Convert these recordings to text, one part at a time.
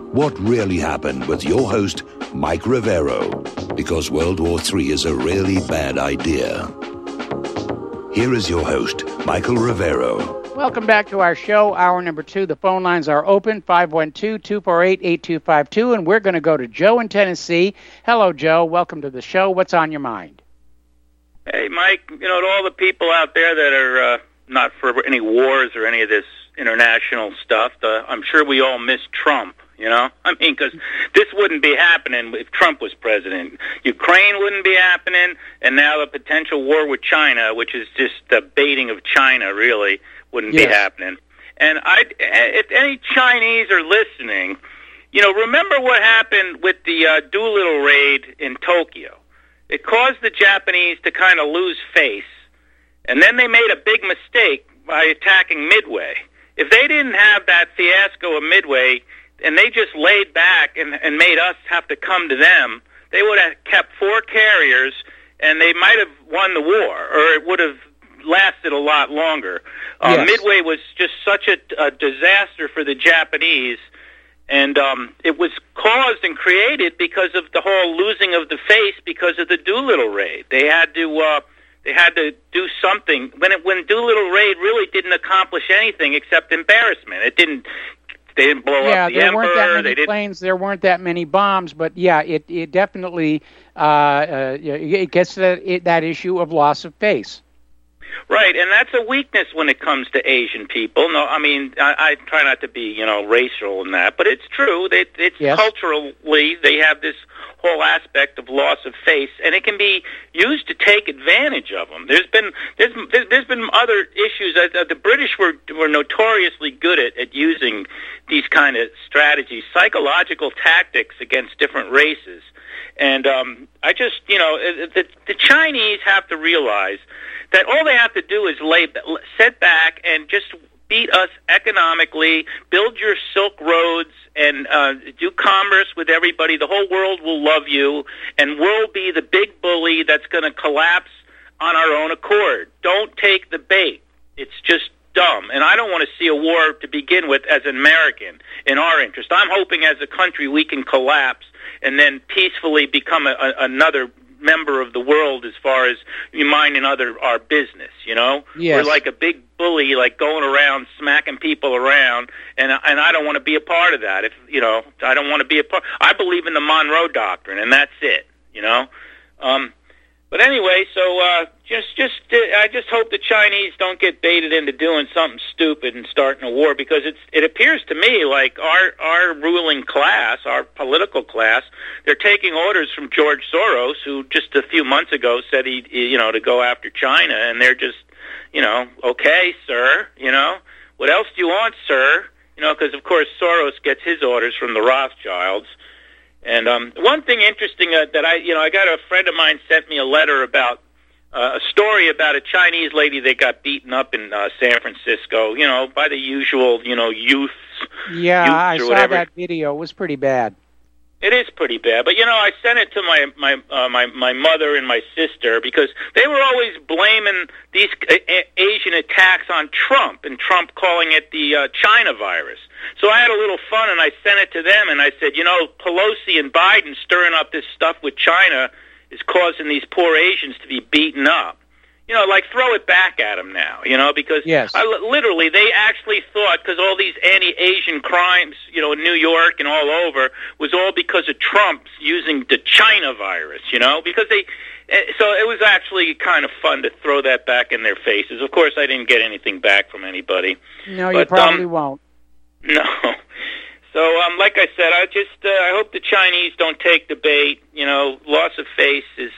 What really happened with your host, Mike Rivero, because World War III is a really bad idea. Here is your host, Michael Rivero. Welcome back to our show, hour number 2. The phone lines are open, 512-248-8252, and we're going to go to Joe in Tennessee. Hello, Joe. Welcome to the show. What's on your mind? Hey, Mike, to all the people out there that are not for any wars or any of this international stuff, I'm sure we all miss Trump, because this wouldn't be happening if Trump was president. Ukraine wouldn't be happening, and now the potential war with China, which is just the baiting of China, really, wouldn't be happening. And if any Chinese are listening, remember what happened with the Doolittle raid in Tokyo. It caused the Japanese to kind of lose face, and then they made a big mistake by attacking Midway. If they didn't have that fiasco of Midway, and they just laid back and made us have to come to them, they would have kept 4 carriers, and they might have won the war, or it would have lasted a lot longer. Midway was just such a disaster for the Japanese, and it was caused and created because of the whole losing of the face because of the Doolittle raid. They had to do something. When Doolittle raid really didn't accomplish anything except embarrassment. They didn't blow up the Emperor. Yeah, there weren't that many planes. There weren't that many bombs. But yeah, it definitely it gets to that issue of loss of face. Right, and that's a weakness when it comes to Asian people. No, I mean, I try not to be, racial in that, but it's true. Culturally, they have this whole aspect of loss of face, and it can be used to take advantage of them. There's been other issues. The British were notoriously good at using these kind of strategies, psychological tactics against different races. And I just, the Chinese have to realize that all they have to do is sit back and just beat us economically, build your Silk Roads, and do commerce with everybody. The whole world will love you, and we'll be the big bully that's going to collapse on our own accord. Don't take the bait. It's just dumb. And I don't want to see a war to begin with as an American in our interest. I'm hoping as a country we can collapse and then peacefully become another member of the world as far as minding our business, Yes. We're like a big bully, like going around smacking people around, and I don't want to be a part of that. I don't want to be a part. I believe in the Monroe Doctrine, and that's it, But anyway, so I just hope the Chinese don't get baited into doing something stupid and starting a war, because it appears to me like our ruling class, our political class, they're taking orders from George Soros, who just a few months ago said he to go after China, and they're just okay, sir, what else do you want, sir? Because of course Soros gets his orders from the Rothschilds. And one thing interesting that I got a friend of mine sent me a letter about a story about a Chinese lady that got beaten up in San Francisco, by the usual, youths. Yeah, I saw whatever. That video. It was pretty bad. It is pretty bad, but I sent it to my mother and my sister because they were always blaming these Asian attacks on Trump, and Trump calling it the China virus. So I had a little fun, and I sent it to them, and I said, Pelosi and Biden stirring up this stuff with China is causing these poor Asians to be beaten up. Throw it back at them now, because yes. Literally they actually thought, because all these anti-Asian crimes, in New York and all over, was all because of Trump's using the China virus, because so it was actually kind of fun to throw that back in their faces. Of course, I didn't get anything back from anybody. No, you probably won't. No. So, like I said, I hope the Chinese don't take the bait. Loss of face is,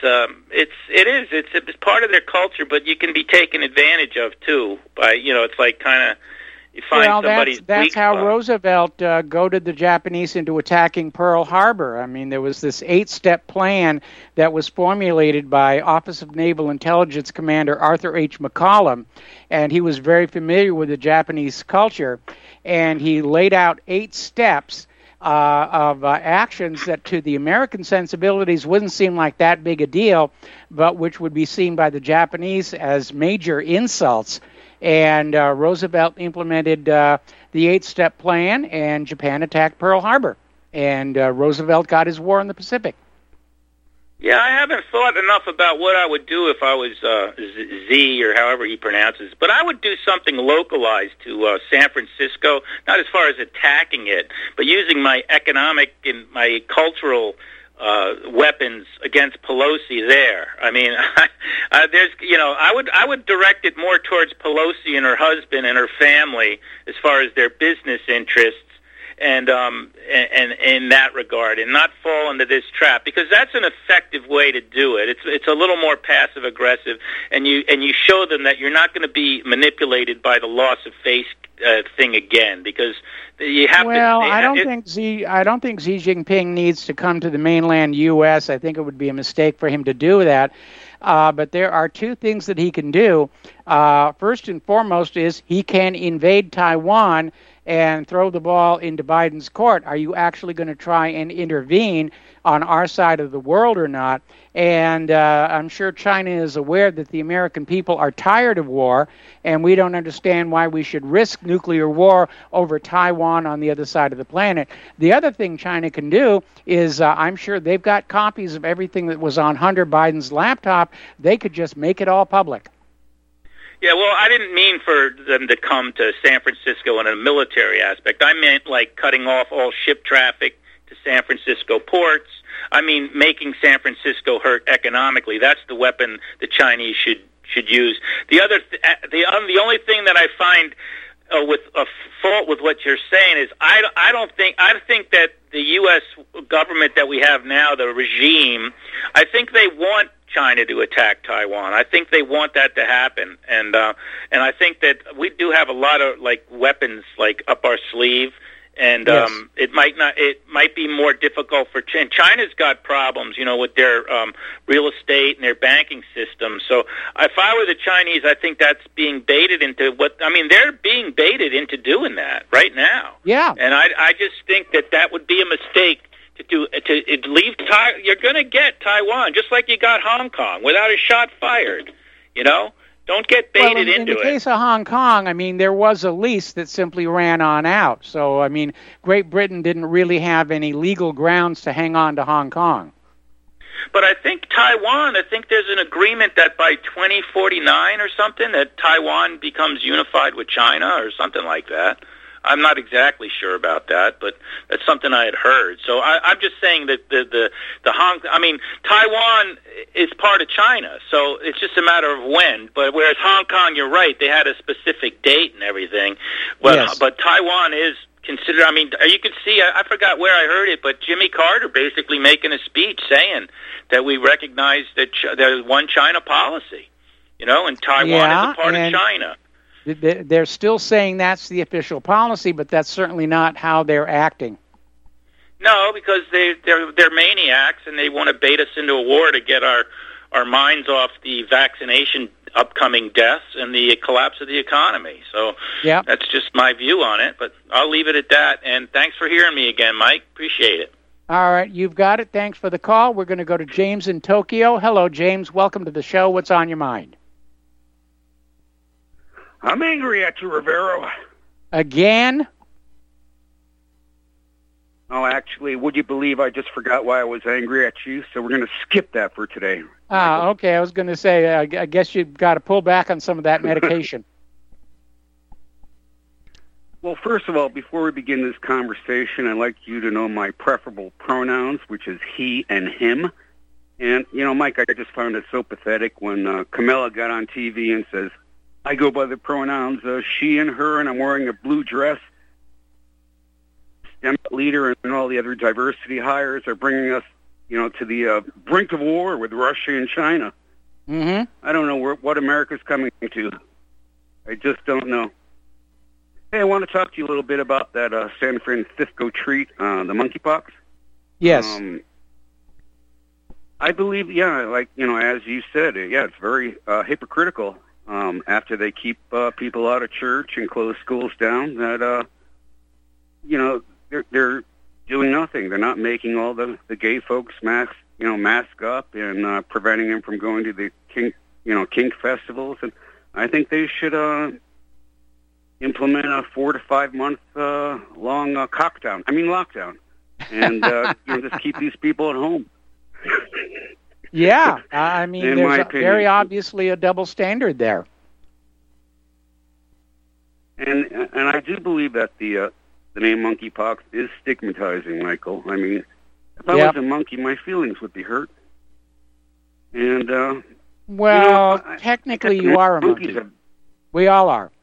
it's part of their culture, but you can be taken advantage of too by, it's like kind of, you find somebody's that's how spot. Roosevelt goaded the Japanese into attacking Pearl Harbor. I mean, there was this 8-step plan that was formulated by Office of Naval Intelligence Commander Arthur H. McCollum, and he was very familiar with the Japanese culture, and he laid out 8 steps of actions that to the American sensibilities wouldn't seem like that big a deal, but which would be seen by the Japanese as major insults. And Roosevelt implemented the 8-step plan, and Japan attacked Pearl Harbor. and Roosevelt got his war in the Pacific. Yeah, I haven't thought enough about what I would do if I was Z, or however he pronounces, but I would do something localized to San Francisco, not as far as attacking it, but using my economic and my cultural weapons against Pelosi there. I mean, I would direct it more towards Pelosi and her husband and her family as far as their business interests, and in that regard, and not fall into this trap, because that's an effective way to do it. It's a little more passive aggressive, and you show them that you're not going to be manipulated by the loss of face thing again, because you have to. Well, I don't think Xi Jinping needs to come to the mainland U.S. I think it would be a mistake for him to do that. But there are two things that he can do. First and foremost is he can invade Taiwan and throw the ball into Biden's court. Are you actually going to try and intervene on our side of the world or not? And I'm sure China is aware that the American people are tired of war, and we don't understand why we should risk nuclear war over Taiwan on the other side of the planet. The other thing China can do is, I'm sure they've got copies of everything that was on Hunter Biden's laptop. They could just make it all public. Yeah, well, I didn't mean for them to come to San Francisco in a military aspect. I meant like cutting off all ship traffic to San Francisco ports. I mean, making San Francisco hurt economically. That's the weapon the Chinese should use. The only thing that I find with a fault with what you're saying is I think that the U.S. government that we have now, the regime, I think they want China to attack Taiwan. I think they want that to happen, and I think that we do have a lot of like weapons like up our sleeve, and yes. It might be more difficult for China. China's got problems, with their real estate and their banking system. So if I were the Chinese, I think that's being baited into they're being baited into doing that right now. Yeah, and I just think that would be a mistake. To leave you're going to get Taiwan just like you got Hong Kong without a shot fired. Don't get baited into it. In the case of Hong Kong, there was a lease that simply ran on out. So Great Britain didn't really have any legal grounds to hang on to Hong Kong. But I think Taiwan, there's an agreement that by 2049 or something that Taiwan becomes unified with China or something like that. I'm not exactly sure about that, but that's something I had heard. So I'm just saying that Taiwan is part of China, so it's just a matter of when. But whereas Hong Kong, you're right, they had a specific date and everything. Well, yes. But Taiwan is considered. You can see. I forgot where I heard it, but Jimmy Carter basically making a speech saying that we recognize that there's one China policy, and Taiwan is a part of China. They're still saying that's the official policy, but that's certainly not how they're acting. No, because they're maniacs, and they want to bait us into a war to get our minds off the vaccination upcoming deaths and the collapse of the economy. So That's just my view on it, but I'll leave it at that. And thanks for hearing me again, Mike. Appreciate it. All right, you've got it. Thanks for the call. We're going to go to James in Tokyo. Hello, James. Welcome to the show. What's on your mind? I'm angry at you, Rivero. Again? Oh, actually, would you believe I just forgot why I was angry at you? So we're going to skip that for today. Okay. I was going to say, I guess you've got to pull back on some of that medication. Well, first of all, before we begin this conversation, I'd like you to know my preferable pronouns, which is he and him. And, Mike, I just found it so pathetic when Camilla got on TV and says, I go by the pronouns she and her, and I'm wearing a blue dress. STEM leader and all the other diversity hires are bringing us, to the brink of war with Russia and China. Mm-hmm. I don't know what America's coming to. I just don't know. Hey, I want to talk to you a little bit about that San Francisco treat, the monkeypox. Yes. I believe, as you said, it's very hypocritical. After they keep people out of church and close schools down, that they're doing nothing. They're not making all the gay folks mask up and preventing them from going to the kink festivals. And I think they should implement a 4 to 5 month long lockdown. and just keep these people at home. Yeah, I mean, there's very obviously a double standard there. And I do believe that the name monkeypox is stigmatizing, Michael. I mean, if I was a monkey, my feelings would be hurt. And technically, you are a monkey. We all are.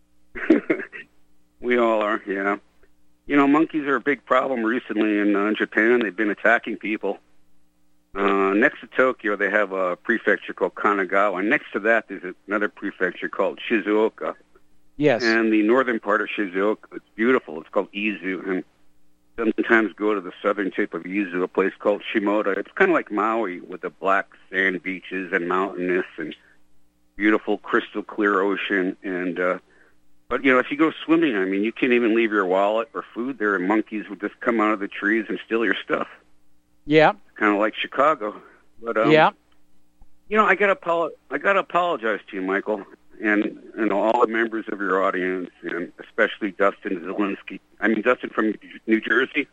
We all are, yeah. Monkeys are a big problem recently in Japan. They've been attacking people. Next to Tokyo, they have a prefecture called Kanagawa. And next to that, there's another prefecture called Shizuoka. Yes. And the northern part of Shizuoka, it's beautiful. It's called Izu. And sometimes go to the southern tip of Izu, a place called Shimoda. It's kind of like Maui with the black sand beaches and mountainous and beautiful crystal clear ocean. And but if you go swimming, I mean, you can't even leave your wallet or food there, and monkeys will just come out of the trees and steal your stuff. Yeah. Kind of like Chicago. But I gotta apologize to you, Michael, and all the members of your audience, and especially Dustin Zielinski. I mean, Dustin from New Jersey.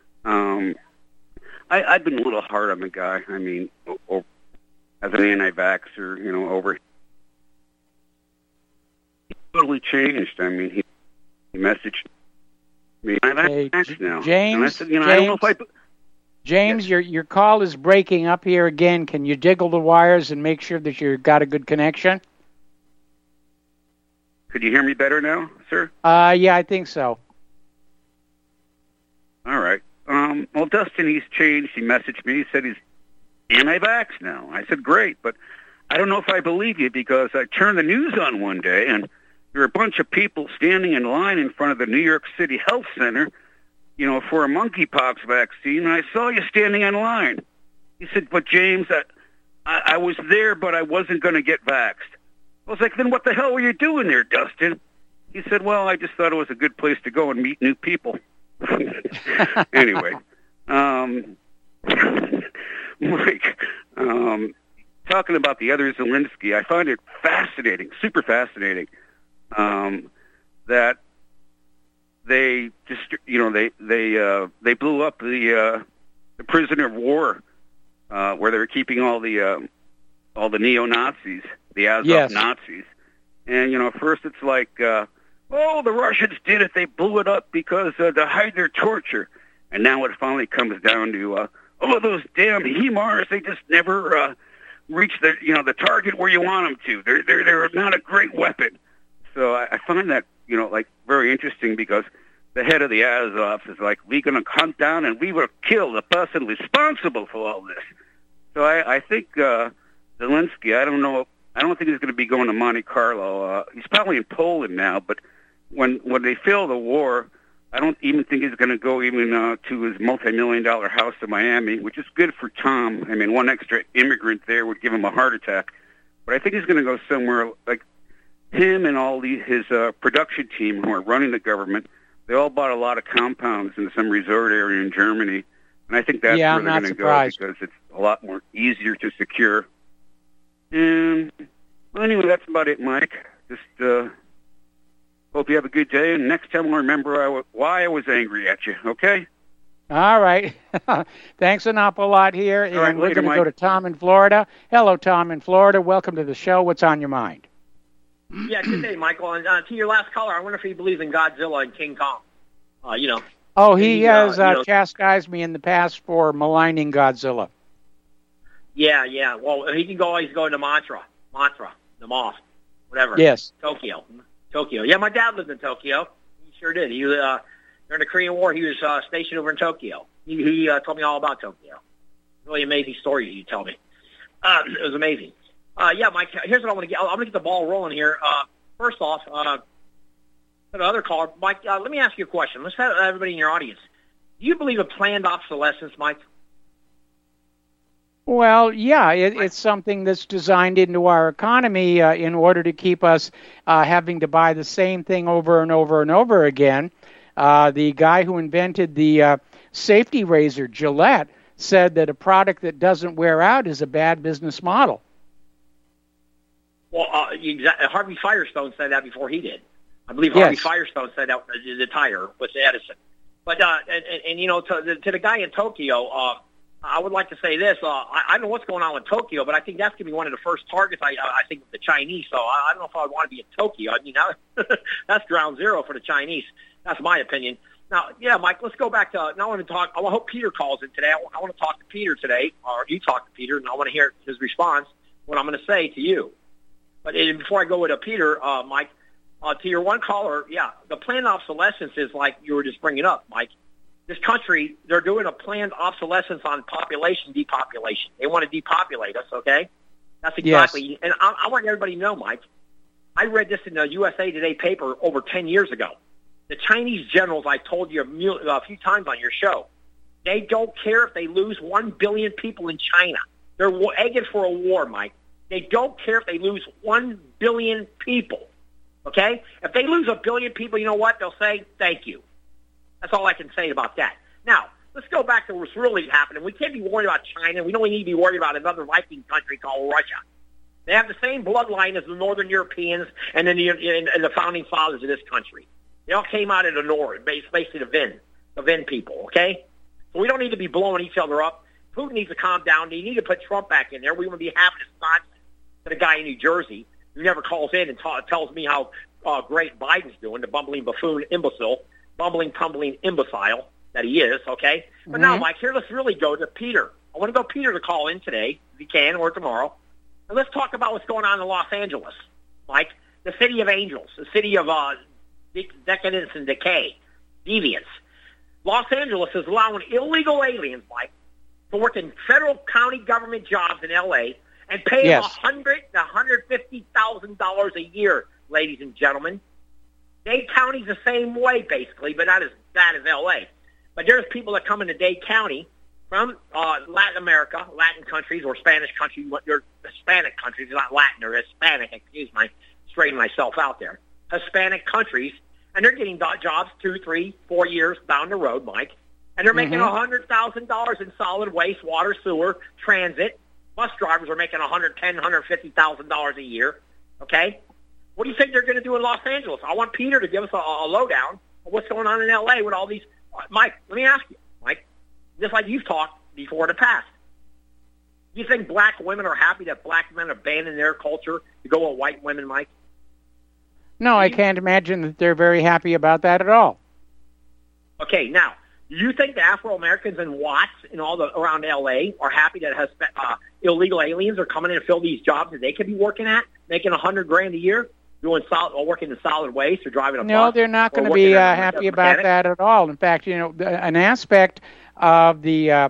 I've been a little hard on the guy. I mean, as an anti-vaxxer, over. He totally changed. I mean, he messaged me. I'm vaxxed now. James, and I said, I don't know if I... James, your call is breaking up here again. Can you jiggle the wires and make sure that you've got a good connection? Could you hear me better now, sir? Yeah, I think so. All right. Well, Dustin, he's changed. He messaged me. He said he's anti-vax now. I said, great, but I don't know if I believe you, because I turned the news on one day, and there were a bunch of people standing in line in front of the New York City Health Center, for a monkeypox vaccine, and I saw you standing in line. He said, but James, I was there, but I wasn't going to get vaxxed. I was like, then what the hell were you doing there, Dustin? He said, well, I just thought it was a good place to go and meet new people. Anyway, Mike, talking about the other Zelensky, I find it fascinating, super fascinating, that they just, they blew up the prisoner of war, where they were keeping all the neo-Nazis, the Azov Nazis. And, first it's like, the Russians did it. They blew it up because to hide their torture. And now it finally comes down to, those damn HIMARS, they just never reach the target where you want them to. They're not a great weapon. So I find that, very interesting, because the head of the Azov is like, we're going to hunt down and we will kill the person responsible for all this. So I think Zelensky, I don't think he's going to be going to Monte Carlo. He's probably in Poland now, but when they fill the war, I don't even think he's going to go even to his multi-million-dollar house in Miami, which is good for Tom. I mean, one extra immigrant there would give him a heart attack. But I think he's going to go somewhere like him and all his production team who are running the government. They all bought a lot of compounds in some resort area in Germany. And I think that's where they're going to go, because it's a lot more easier to secure. And, well, anyway, that's about it, Mike. Just hope you have a good day, and next time I'll remember why I was angry at you, okay? All right. Thanks an awful lot here, and right, we're going to go to Tom in Florida. Hello, Tom in Florida. Welcome to the show. What's on your mind? Yeah, good day, Michael. And to your last caller, I wonder if he believes in Godzilla and King Kong. Oh, he has chastised me in the past for maligning Godzilla. Yeah. Well, he can always go into Mantra, the mosque, whatever. Yes. Tokyo. Yeah, my dad lived in Tokyo. He sure did. He during the Korean War, he was stationed over in Tokyo. He told me all about Tokyo. Really amazing story you tell me. It was amazing. Yeah, Mike, here's what I want to get. I'm going to get the ball rolling here. First off, the other caller, Mike, let me ask you a question. Let's have everybody in your audience. Do you believe in planned obsolescence, Mike? Well, yeah, it's something that's designed into our economy in order to keep us having to buy the same thing over and over and over again. The guy who invented the safety razor, Gillette, said that a product that doesn't wear out is a bad business model. Well, Harvey Firestone said that before he did. I believe Harvey Firestone said that the tire with Edison. But and you know, to the guy in Tokyo, I would like to say this. I don't know what's going on with Tokyo, but I think that's going to be one of the first targets. I think of the Chinese. So I don't know if I would want to be in Tokyo. I mean, that's ground zero for the Chinese. That's my opinion. Now, yeah, Mike, let's go back to. Now I want to talk. I hope Peter calls in today. I want to talk to Peter today, or you talk to Peter, and I want to hear his response. What I'm going to say to you. But before I go with Peter, Mike, to your one caller, yeah, the planned obsolescence is like you were just bringing up, Mike. This country, they're doing a planned obsolescence on population depopulation. They want to depopulate us, okay? That's exactly. Yes. And I want everybody to know, Mike, I read this in the USA Today paper over 10 years ago. The Chinese generals, I told you a few times on your show, they don't care if they lose 1 billion people in China. They're egging for a war, Mike. They don't care if they lose 1 billion people. Okay? If they lose 1 billion people, you know what? They'll say, thank you. That's all I can say about that. Now, let's go back to what's really happening. We can't be worried about China. We don't need to be worried about another Viking country called Russia. They have the same bloodline as the Northern Europeans and the founding fathers of this country. They all came out of the North, basically the Vin people, okay? So we don't need to be blowing each other up. Putin needs to calm down. They need to put Trump back in there. We want to be having this nonsense to the guy in New Jersey who never calls in and tells me how great Biden's doing, the bumbling buffoon imbecile, bumbling, tumbling imbecile that he is, okay? But now, Mike, here, let's really go to Peter. I want to go Peter to call in today, if he can, or tomorrow. And let's talk about what's going on in Los Angeles, Mike. The city of angels, the city of decadence and decay, deviance. Los Angeles is allowing illegal aliens, Mike, to work in federal county government jobs in L.A., and pay them $100,000 to $150,000 a year, ladies and gentlemen. Dade County's the same way, basically, but not as bad as L.A. But there's people that come into Dade County from Latin America, Latin countries, or Spanish countries. They're Hispanic countries, not Latin or Hispanic. Excuse me, straighten myself out there. Hispanic countries, and they're getting jobs 2, 3, 4 years down the road, Mike. And they're making $100,000 in solid waste, water, sewer, transit. Bus drivers are making $110,000, $150,000 a year. Okay, what do you think they're going to do in Los Angeles? I want Peter to give us a lowdown of what's going on in L.A. with all these. Mike, let me ask you, Mike, just like you've talked before in the past. Do you think black women are happy that black men abandon their culture to go with white women, Mike? No, I can't imagine that they're very happy about that at all. Okay, now, do you think the Afro-Americans in Watts and all around L.A. are happy that illegal aliens are coming in to fill these jobs that they could be working at, making $100,000 a year, working in solid waste or driving a bus? No, they're not going to be happy about that at all. In fact, you know, an aspect of the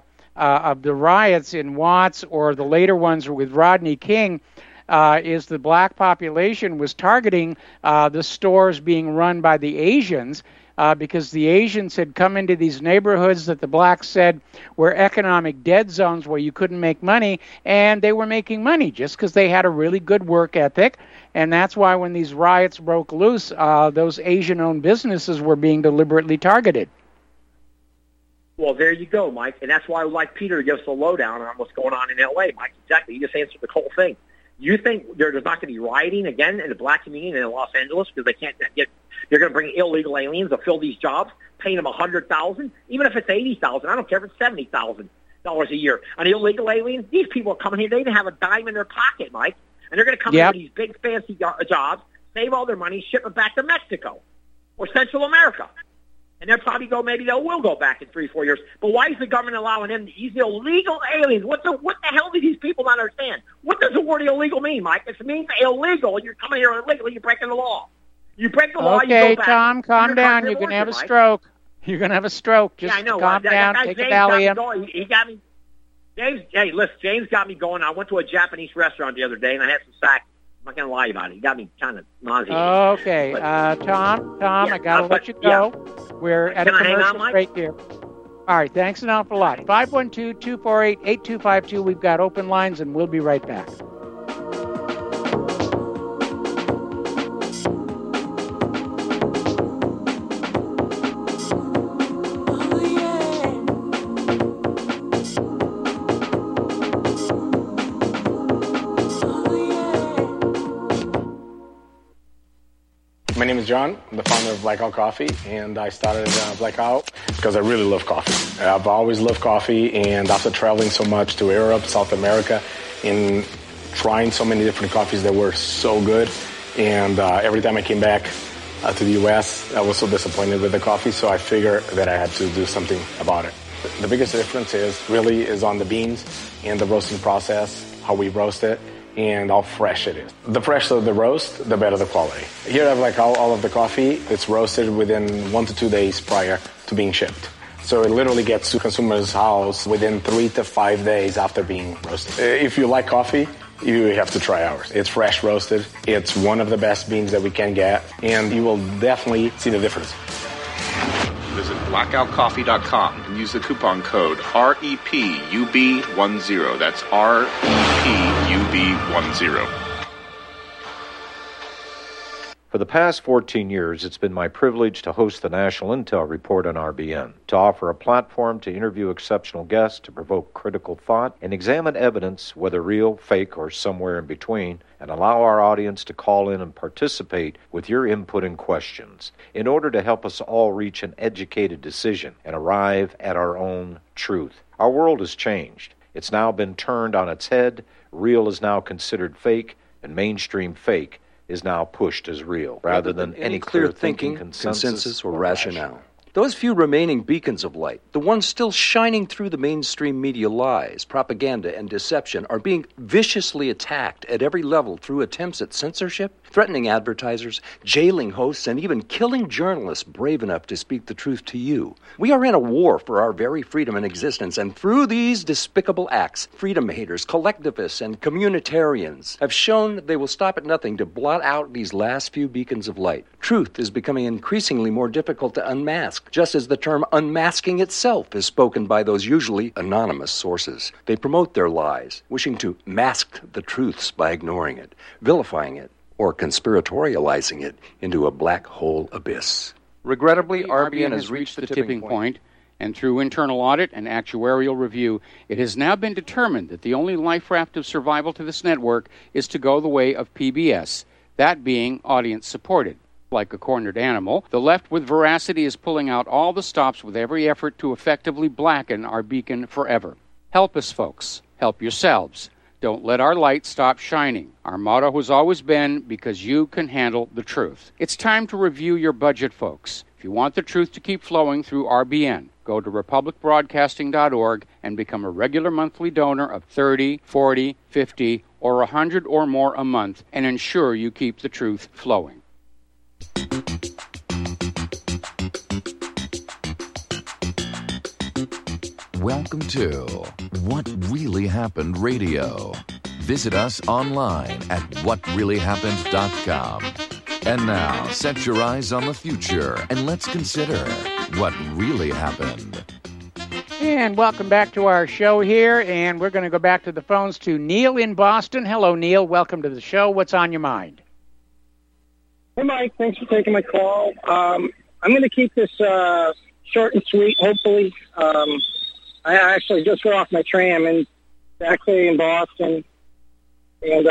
riots in Watts or the later ones with Rodney King is the black population was targeting the stores being run by the Asians. Because the Asians had come into these neighborhoods that the blacks said were economic dead zones where you couldn't make money, and they were making money just because they had a really good work ethic. And that's why when these riots broke loose, those Asian-owned businesses were being deliberately targeted. Well, there you go, Mike. And that's why I would like Peter to give us a lowdown on what's going on in L.A., Mike. Exactly. You just answered the whole thing. You think there's not going to be rioting again in the black community in Los Angeles because they can't get? They're going to bring illegal aliens to fill these jobs, paying them $100,000, even if it's $80,000. I don't care if it's $70,000 a year. An illegal alien. These people are coming here. They didn't have a dime in their pocket, Mike, and they're going to come here with these big fancy jobs, save all their money, ship it back to Mexico or Central America. And they'll probably will go back in 3-4 years. But why is the government allowing them? These illegal aliens. What the hell do these people not understand? What does the word illegal mean, Mike? It means illegal. You're coming here illegally. You're breaking the law. You break the law. Okay, you go back. Tom, calm down. You're going to have a stroke. You're going to have a stroke. Just calm down. Take a Valium. He got me. James, hey, listen. James got me going. I went to a Japanese restaurant the other day, and I had some sack. I'm not going to lie about it. He got me kind of nauseated. Okay. Tom, I got to let you go. Yeah. We're at a commercial break here. All right. Thanks an awful lot. 512-248-8252. We've got open lines, and we'll be right back. My name is John. I'm the founder of Blackout Coffee, and I started Blackout because I really love coffee. I've always loved coffee, and after traveling so much to Europe, South America, and trying so many different coffees that were so good, and every time I came back to the U.S., I was so disappointed with the coffee, so I figured that I had to do something about it. The biggest difference is on the beans and the roasting process, how we roast it, and how fresh it is. The fresher the roast, the better the quality. Here I have like all of the coffee. It's roasted within 1 to 2 days prior to being shipped. So it literally gets to consumers' house within 3 to 5 days after being roasted. If you like coffee, you have to try ours. It's fresh roasted. It's one of the best beans that we can get, and you will definitely see the difference. Visit blackoutcoffee.com and use the coupon code REPUB10. That's REPUB10. For the past 14 years, it's been my privilege to host the National Intel Report on RBN, to offer a platform to interview exceptional guests, to provoke critical thought, and examine evidence, whether real, fake, or somewhere in between, and allow our audience to call in and participate with your input and questions in order to help us all reach an educated decision and arrive at our own truth. Our world has changed. It's now been turned on its head. Real is now considered fake, and mainstream fake is now pushed as real, rather than any clear thinking, consensus, or rationale. Those few remaining beacons of light, the ones still shining through the mainstream media lies, propaganda, and deception, are being viciously attacked at every level through attempts at censorship, threatening advertisers, jailing hosts, and even killing journalists brave enough to speak the truth to you. We are in a war for our very freedom and existence, and through these despicable acts, freedom haters, collectivists, and communitarians have shown they will stop at nothing to blot out these last few beacons of light. Truth is becoming increasingly more difficult to unmask, just as the term unmasking itself is spoken by those usually anonymous sources. They promote their lies, wishing to mask the truths by ignoring it, vilifying it, or conspiratorializing it into a black hole abyss. Regrettably, RBN has reached the tipping point, and through internal audit and actuarial review, it has now been determined that the only life raft of survival to this network is to go the way of PBS, that being audience-supported. Like a cornered animal, the left with veracity is pulling out all the stops with every effort to effectively blacken our beacon forever. Help us, folks. Help yourselves. Don't let our light stop shining. Our motto has always been, because you can handle the truth. It's time to review your budget, folks. If you want the truth to keep flowing through RBN, go to republicbroadcasting.org and become a regular monthly donor of $30, $40, $50, or $100 or more a month, and ensure you keep the truth flowing. Welcome to What Really Happened Radio. Visit us online at whatreallyhappened.com. And now, set your eyes on the future and let's consider what really happened. And welcome back to our show here, and we're going to go back to the phones to Neil in Boston. Hello, Neil. Welcome to the show. What's on your mind? Hey, Mike. Thanks for taking my call. I'm going to keep this short and sweet, hopefully. I actually just got off my train. I'm in Backley in Boston. And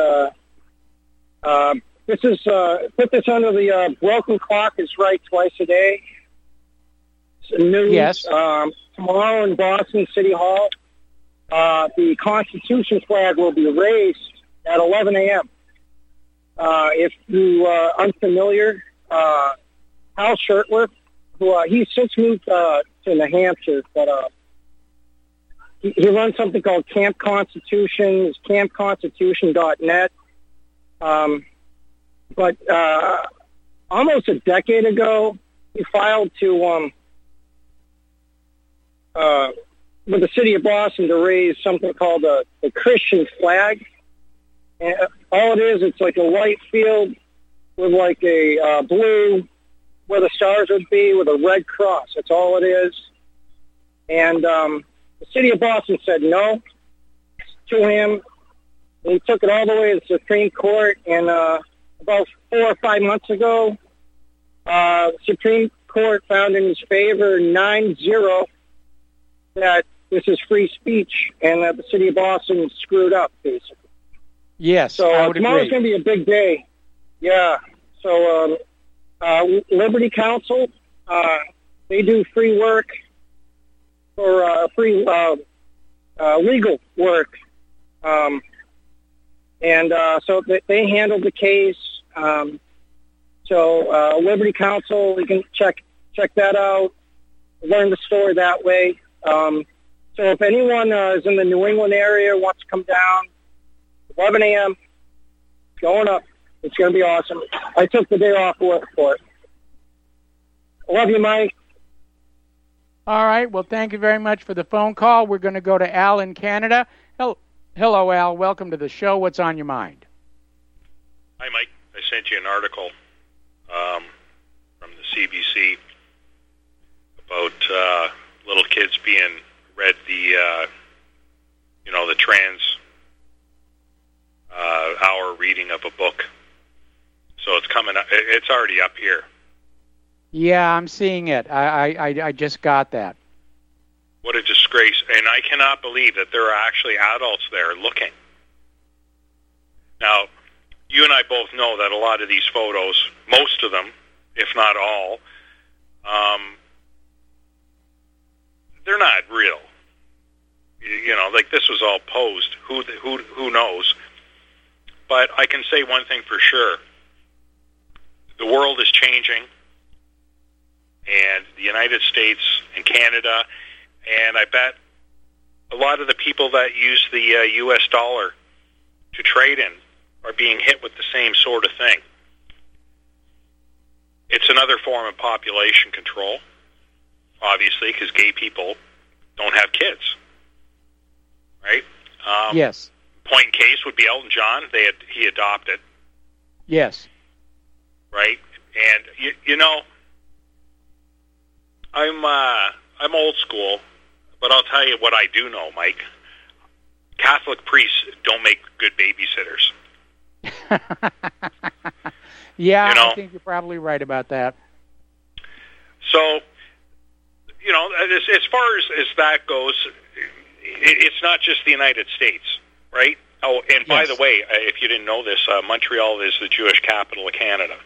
this is put this under the broken clock is right twice a day. News. Yes. Tomorrow in Boston City Hall, the Constitution flag will be raised at 11 a.m. If you are unfamiliar, Hal Shurtleff, who he's since moved to New Hampshire, but he runs something called Camp Constitution. It's campconstitution.net. But almost a decade ago, he filed to with the city of Boston to raise something called the Christian flag. And all it is, it's like a white field with like a blue where the stars would be with a red cross. That's all it is. And the city of Boston said no to him. He took it all the way to the Supreme Court, and about 4 or 5 months ago, the Supreme Court found in his favor 9-0 that this is free speech and that the city of Boston screwed up, basically. Yes, so I would tomorrow's agree. going to be a big day. Yeah. So Liberty Counsel. They do free work for free legal work. So they handled the case. So Liberty Counsel, you can check that out, learn the story that way. So if anyone is in the New England area, wants to come down, 11 a.m., going up. It's going to be awesome. I took the day off work for it. I love you, Mike. All right. Well, thank you very much for the phone call. We're going to go to Al in Canada. Hello, Al. Welcome to the show. What's on your mind? Hi, Mike. I sent you an article from the CBC about little kids being read the trans hour reading of a book. So it's coming up. It's already up here. Yeah, I'm seeing it. I just got that. What a disgrace. And I cannot believe that there are actually adults there looking. Now, you and I both know that a lot of these photos, most of them, if not all, they're not real. Like this was all posed. Who knows? But I can say one thing for sure. The world is changing, and the United States and Canada, and I bet a lot of the people that use the U.S. dollar to trade in are being hit with the same sort of thing. It's another form of population control, obviously, because gay people don't have kids, right? Yes. Point in case would be Elton John. He adopted. Yes. Right? And, I'm old school, but I'll tell you what I do know, Mike. Catholic priests don't make good babysitters. Yeah, I think you're probably right about that. So, as far as that goes, it's not just the United States, right? Oh, and by the way, if you didn't know this, Montreal is the Jewish capital of Canada.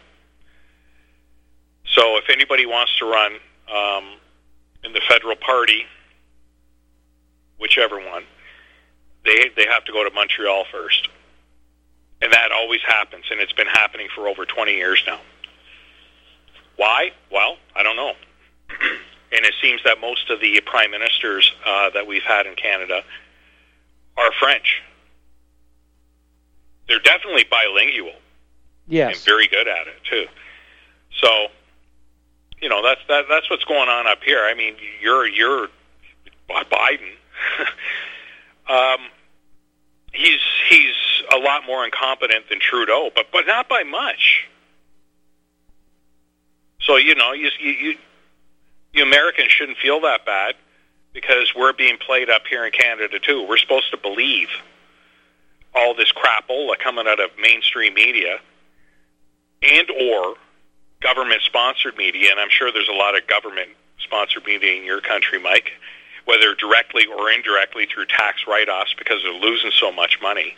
So if anybody wants to run in the federal party, whichever one, they have to go to Montreal first. And that always happens, and it's been happening for over 20 years now. Why? Well, I don't know. And it seems that most of the prime ministers that we've had in Canada are French. They're definitely bilingual. Yes. And very good at it, too. So, that's what's going on up here. I mean, you're Biden. He's a lot more incompetent than Trudeau, but not by much. So, you Americans shouldn't feel that bad because we're being played up here in Canada, too. We're supposed to believe all this crapola coming out of mainstream media and or government-sponsored media, and I'm sure there's a lot of government-sponsored media in your country, Mike, whether directly or indirectly through tax write-offs because they're losing so much money.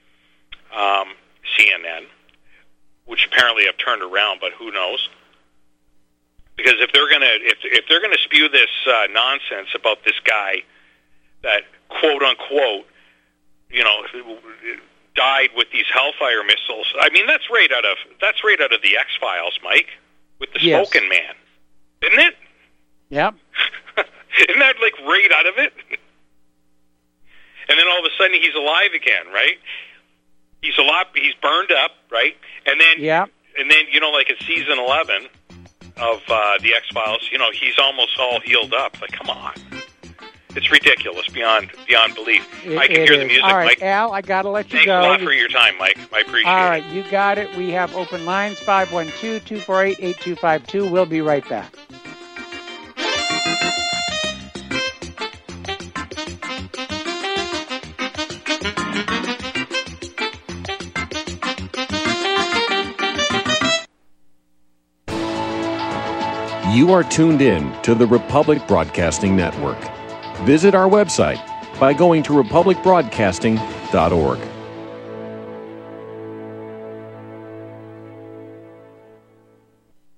CNN, which apparently have turned around, but who knows? Because if they're gonna spew this nonsense about this guy that quote unquote, died with these Hellfire missiles, I mean that's right out of the X-Files, Mike, with the Smoking Man, isn't it? Yep. Isn't that like right out of it? And then all of a sudden he's alive again, right? He's burned up, right? And then like in season 11 of the X-Files, he's almost all healed up. Like, come on. It's ridiculous beyond belief. I can hear the music, all right, Mike. Al, I got to let you go. Thanks a lot for your time, Mike. I appreciate it. All right, you got it. We have open lines, 512-248-8252. We'll be right back. You are tuned in to the Republic Broadcasting Network. Visit our website by going to republicbroadcasting.org.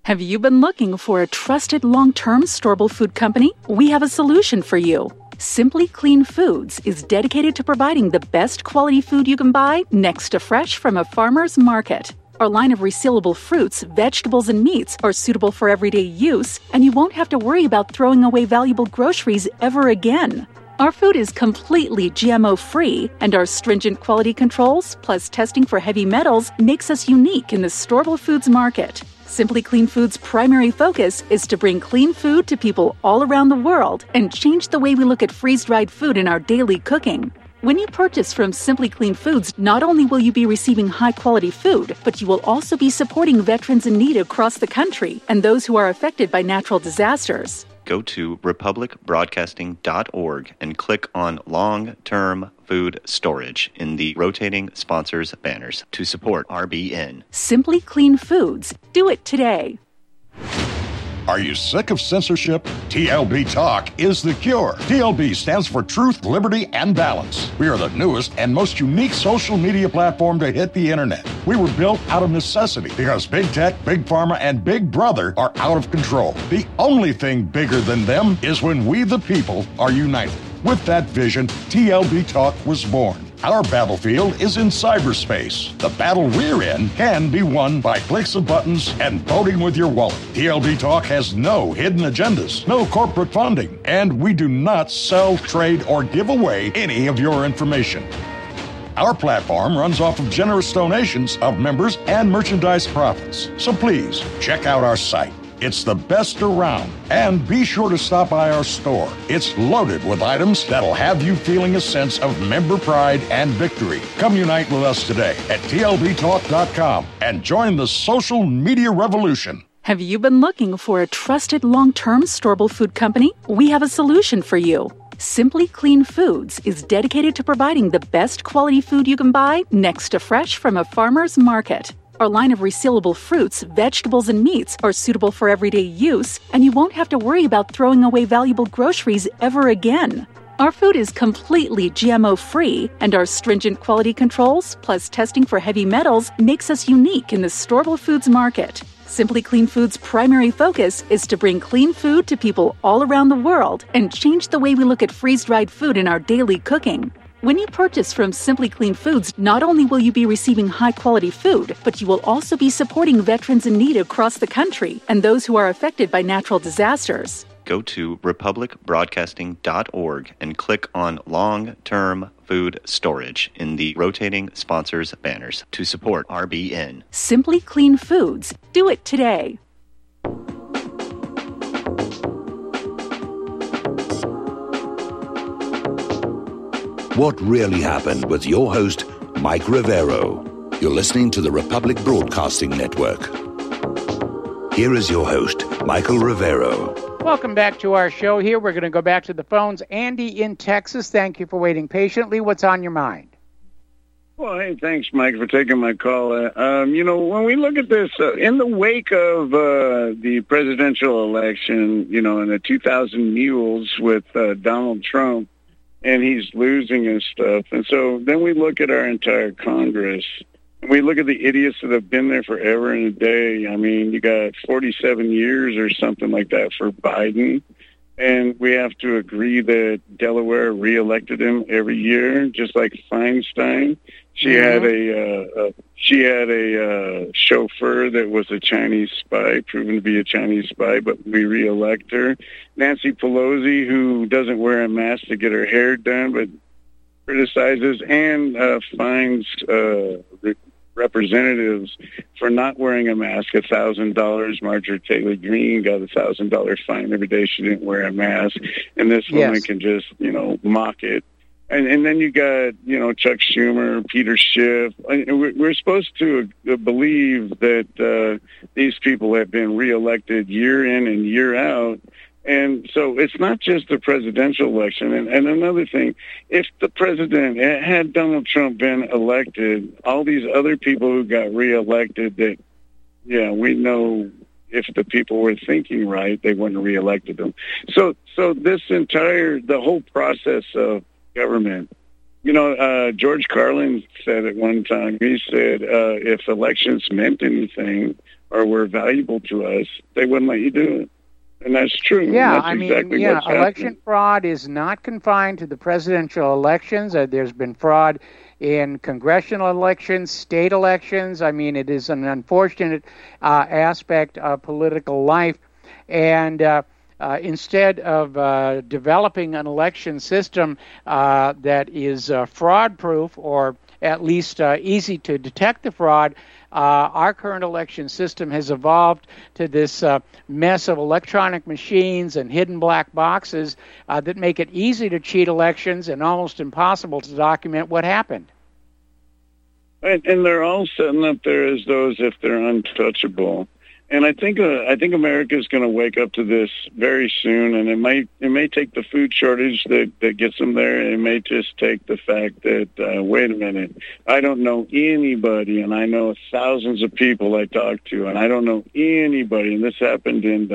Have you been looking for a trusted long-term storable food company? We have a solution for you. Simply Clean Foods is dedicated to providing the best quality food you can buy next to fresh from a farmer's market. Our line of resealable fruits, vegetables, and meats are suitable for everyday use, and you won't have to worry about throwing away valuable groceries ever again. Our food is completely GMO-free, and our stringent quality controls, plus testing for heavy metals, makes us unique in the storable foods market. Simply Clean Foods' primary focus is to bring clean food to people all around the world and change the way we look at freeze-dried food in our daily cooking. When you purchase from Simply Clean Foods, not only will you be receiving high-quality food, but you will also be supporting veterans in need across the country and those who are affected by natural disasters. Go to republicbroadcasting.org and click on Long-Term Food Storage in the rotating sponsors banners to support RBN. Simply Clean Foods. Do it today. Are you sick of censorship? TLB Talk is the cure. TLB stands for Truth, Liberty, and Balance. We are the newest and most unique social media platform to hit the internet. We were built out of necessity because big tech, big pharma, and big brother are out of control. The only thing bigger than them is when we, the people, are united. With that vision, TLB Talk was born. Our battlefield is in cyberspace. The battle we're in can be won by clicks of buttons and voting with your wallet. TLB Talk has no hidden agendas, no corporate funding, and we do not sell, trade, or give away any of your information. Our platform runs off of generous donations of members and merchandise profits. So please, check out our site. It's the best around. And be sure to stop by our store. It's loaded with items that'll have you feeling a sense of member pride and victory. Come unite with us today at tlbtalk.com and join the social media revolution. Have you been looking for a trusted long-term storable food company? We have a solution for you. Simply Clean Foods is dedicated to providing the best quality food you can buy next to fresh from a farmer's market. Our line of resealable fruits, vegetables, and meats are suitable for everyday use, and you won't have to worry about throwing away valuable groceries ever again. Our food is completely GMO-free, and our stringent quality controls, plus testing for heavy metals, makes us unique in the storable foods market. Simply Clean Foods' primary focus is to bring clean food to people all around the world and change the way we look at freeze-dried food in our daily cooking. When you purchase from Simply Clean Foods, not only will you be receiving high-quality food, but you will also be supporting veterans in need across the country and those who are affected by natural disasters. Go to republicbroadcasting.org and click on Long-Term Food Storage in the rotating sponsors banners to support RBN. Simply Clean Foods. Do it today. What Really Happened with your host, Mike Rivero. You're listening to the Republic Broadcasting Network. Here is your host, Michael Rivero. Welcome back to our show here. We're going to go back to the phones. Andy in Texas, thank you for waiting patiently. What's on your mind? Well, hey, thanks, Mike, for taking my call. When we look at this, in the wake of the presidential election, and the 2,000 mules with Donald Trump, and he's losing and stuff. And so then we look at our entire Congress, and we look at the idiots that have been there forever and a day. I mean, you got 47 years or something like that for Biden, and we have to agree that Delaware reelected him every year, just like Feinstein. She had a chauffeur that was a Chinese spy, proven to be a Chinese spy, but we reelect her. Nancy Pelosi, who doesn't wear a mask to get her hair done, but criticizes and fines representatives for not wearing a mask, $1,000. Marjorie Taylor Greene got a $1,000 fine every day she didn't wear a mask, and this woman can just, mock it. And then you got, Chuck Schumer, Peter Schiff. We're supposed to believe that these people have been reelected year in and year out. And so it's not just the presidential election. And another thing, if the president had Donald Trump been elected, all these other people who got reelected, that, we know if the people were thinking right, they wouldn't have reelected them. So the whole process of government George Carlin said at one time, he said, if elections meant anything or were valuable to us, they wouldn't let you do it. And that's true. Yeah, that's election fraud is not confined to the presidential elections. There's been fraud in congressional elections, state elections. I mean, it is an unfortunate aspect of political life. And instead of developing an election system that is fraud-proof or at least easy to detect the fraud, our current election system has evolved to this mess of electronic machines and hidden black boxes that make it easy to cheat elections and almost impossible to document what happened. And they're all setting up there as though as if they're untouchable. And I think America is going to wake up to this very soon, and it may take the food shortage that gets them there. It may just take the fact that wait a minute, I don't know anybody, and I know thousands of people I talk to, and I don't know anybody. And this happened in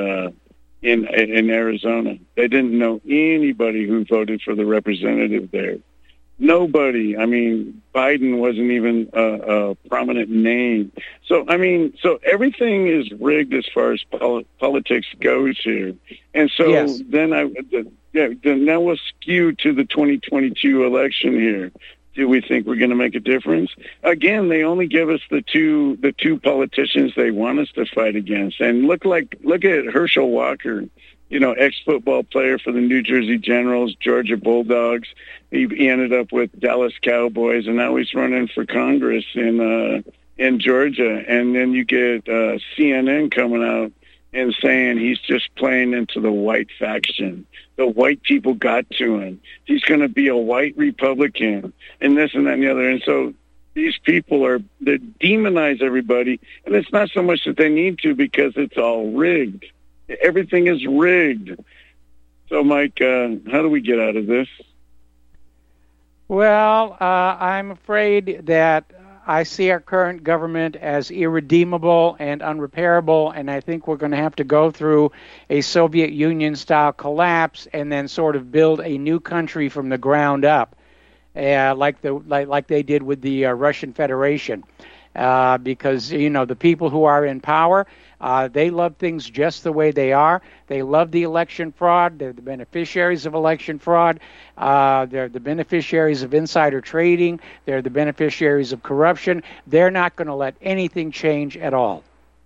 Arizona. They didn't know anybody who voted for the representative there. Nobody. I mean, Biden wasn't even a prominent name. So everything is rigged as far as politics goes here. And so yes. then that will skew to the 2022 election here. Do we think we're going to make a difference? Again, they only give us the two politicians they want us to fight against. And look at Herschel Walker, ex-football player for the New Jersey Generals, Georgia Bulldogs. He ended up with Dallas Cowboys, and now he's running for Congress in Georgia. And then you get CNN coming out and saying he's just playing into the white faction. The white people got to him. He's going to be a white Republican, and this and that and the other. And so these people they demonize everybody, and it's not so much that they need to because it's all rigged. Everything is rigged. So, Mike, how do we get out of this? Well, I'm afraid that I see our current government as irredeemable and unrepairable, and I think we're going to have to go through a Soviet Union-style collapse and then sort of build a new country from the ground up, like they did with the Russian Federation. Because, the people who are in power, they love things just the way they are. They love the election fraud. They're the beneficiaries of election fraud. They're the beneficiaries of insider trading. They're the beneficiaries of corruption. They're not going to let anything change at all.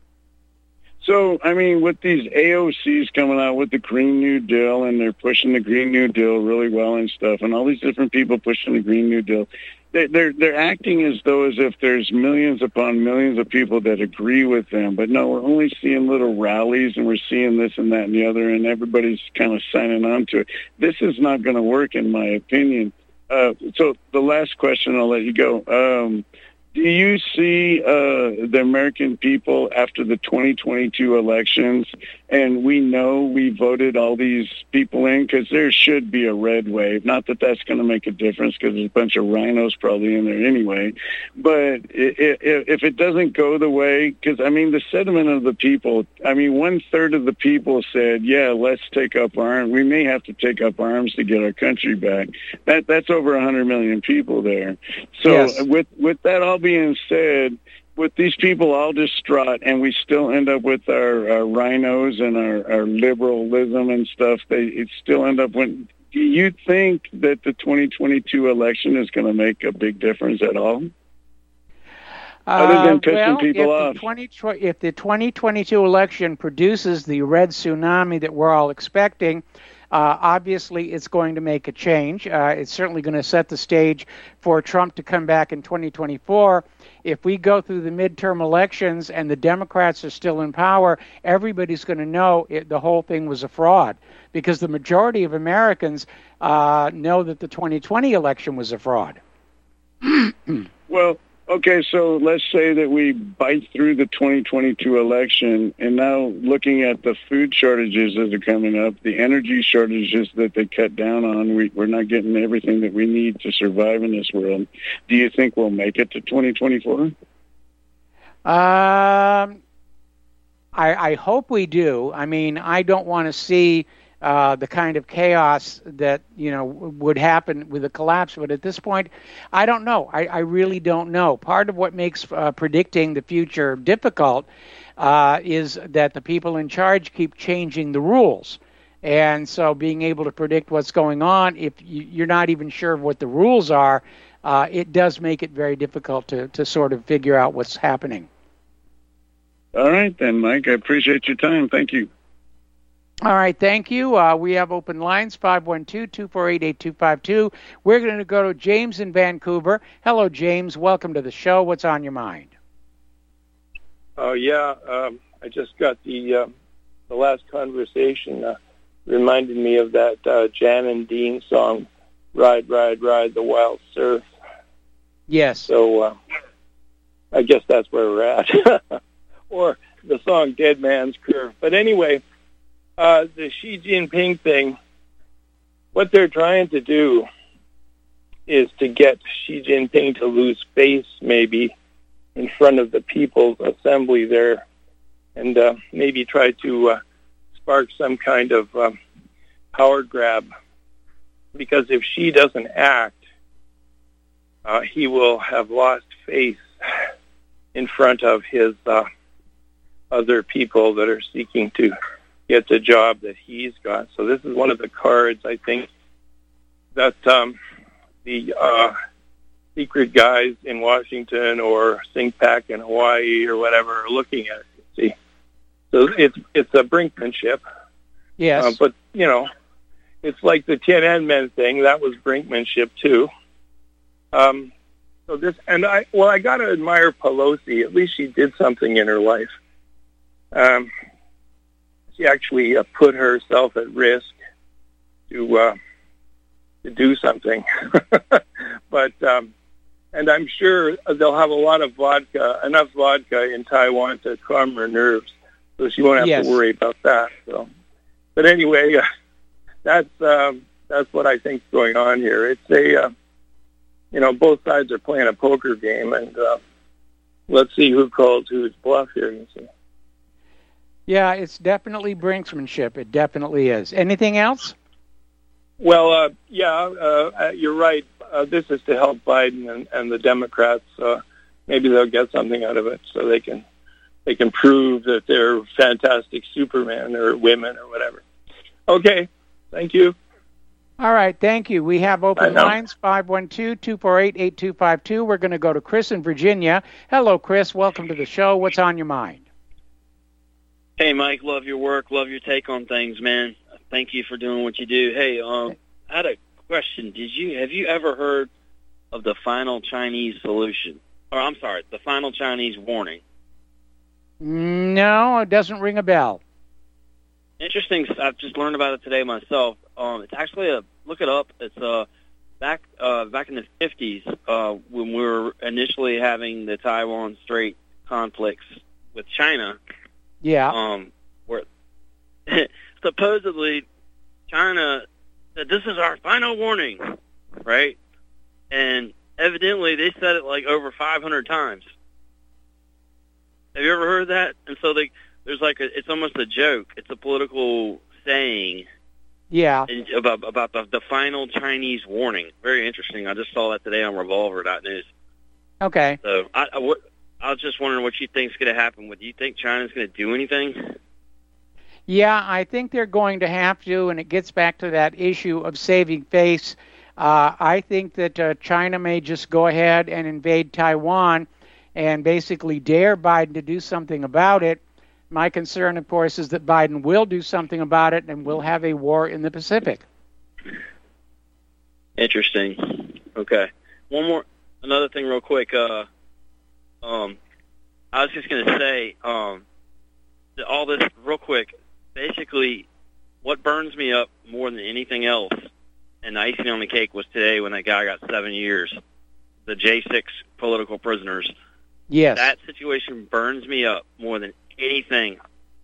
So, with these AOCs coming out with the Green New Deal, and they're pushing the Green New Deal really well and stuff, and all these different people pushing the Green New Deal, they're acting as though as if there's millions upon millions of people that agree with them. But no, we're only seeing little rallies, and we're seeing this and that and the other, and everybody's kind of signing on to it. This is not going to work, in my opinion. So the last question, I'll let you go. Do you see the American people after the 2022 elections, and we know we voted all these people in because there should be a red wave. Not that that's going to make a difference because there's a bunch of rhinos probably in there anyway. But if it doesn't go the way, because, the sentiment of the people, 1/3 of the people said, yeah, let's take up arms. We may have to take up arms to get our country back. That's over 100 million people there. So yes. With that all being said, with these people all distraught, and we still end up with our rhinos and our liberalism and stuff, it still end up when. Do you think that the 2022 election is going to make a big difference at all? Other than pissing people off. If the 2022 election produces the red tsunami that we're all expecting, obviously it's going to make a change. It's certainly going to set the stage for Trump to come back in 2024. If we go through the midterm elections and the Democrats are still in power, everybody's going to know the whole thing was a fraud, because the majority of Americans know that the 2020 election was a fraud. Well, okay, so let's say that we bite through the 2022 election, and now looking at the food shortages that are coming up, the energy shortages that they cut down on, we're not getting everything that we need to survive in this world. Do you think we'll make it to 2024? I hope we do. I don't want to see the kind of chaos that would happen with a collapse. But at this point, I don't know. I really don't know. Part of what makes predicting the future difficult is that the people in charge keep changing the rules. And so being able to predict what's going on, if you're not even sure of what the rules are, it does make it very difficult to sort of figure out what's happening. All right, then, Mike. I appreciate your time. Thank you. All right, thank you. We have open lines, 512-248-8252. We're going to go to James in Vancouver. Hello, James. Welcome to the show. What's on your mind? I just got the last conversation reminded me of that Jan and Dean song, Ride, Ride, Ride the Wild Surf. Yes. So I guess that's where we're at. Or the song Dead Man's Curve. But anyway, the Xi Jinping thing, what they're trying to do is to get Xi Jinping to lose face maybe in front of the People's Assembly there and maybe try to spark some kind of power grab. Because if Xi doesn't act, he will have lost face in front of his other people that are seeking to get the job that he's got. So this is one of the cards, I think, that the secret guys in Washington or CINCPAC in Hawaii or whatever are looking at. See, so it's a brinkmanship. Yes, but it's like the Tiananmen thing. That was brinkmanship too. So this, and I got to admire Pelosi. At least she did something in her life. She actually put herself at risk to do something. But and I'm sure they'll have a lot of enough vodka in Taiwan to calm her nerves, so she won't have to worry about that. So, but anyway, that's what I think is going on here. It's a both sides are playing a poker game, and let's see who calls whose bluff here. You see. Yeah, it's definitely brinksmanship. It definitely is. Anything else? Well, you're right. This is to help Biden and the Democrats. Maybe they'll get something out of it, so they can prove that they're fantastic Superman or women or whatever. Okay, thank you. All right, thank you. We have open lines, 512-248-8252. We're going to go to Chris in Virginia. Hello, Chris. Welcome to the show. What's on your mind? Hey, Mike, love your work, love your take on things, man. Thank you for doing what you do. Hey, I had a question. Have you ever heard of the final Chinese solution? Or I'm sorry, the final Chinese warning? No, it doesn't ring a bell. Interesting. I've just learned about it today myself. It's actually look it up. It's back in the 50s when we were initially having the Taiwan Strait conflicts with China. Yeah. Where supposedly China said, this is our final warning, right? And evidently they said it like over 500 times. Have you ever heard that? And so there's like it's almost a joke. It's a political saying. Yeah. About the final Chinese warning. Very interesting. I just saw that today on Revolver.news. Okay. So I was just wondering what you think is going to happen. Do you think China's going to do anything? Yeah, I think they're going to have to, and it gets back to that issue of saving face. I think that China may just go ahead and invade Taiwan and basically dare Biden to do something about it. My concern, of course, is that Biden will do something about it and we'll have a war in the Pacific. Interesting. Okay. Another thing real quick. I was just going to say, all this real quick, basically what burns me up more than anything else, and the icing on the cake was today when that guy got 7 years, the J6 political prisoners. Yes. That situation burns me up more than anything.